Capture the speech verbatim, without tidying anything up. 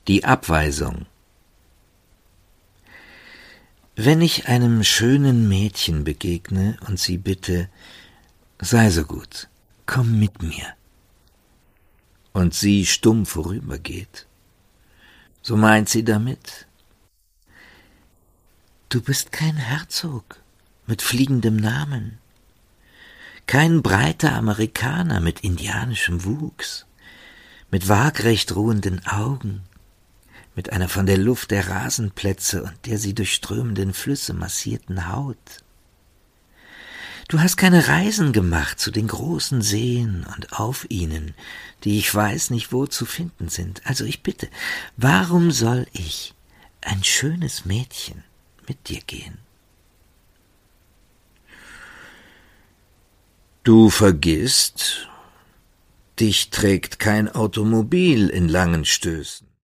Die Abweisung. Wenn ich einem schönen Mädchen begegne und sie bitte, sei so gut, komm mit mir, und sie stumm vorübergeht, so meint sie damit, du bist kein Herzog mit fliegendem Namen, kein breiter Amerikaner mit indianischem Wuchs, mit waagrecht ruhenden Augen, mit einer von der Luft der Rasenplätze und der sie durchströmenden Flüsse massierten Haut. Du hast keine Reisen gemacht zu den großen Seen und auf ihnen, die ich weiß nicht wo zu finden sind. Also ich bitte, warum soll ich, ein schönes Mädchen, mit dir gehen? Du vergisst, dich trägt kein Automobil in langen Stößen.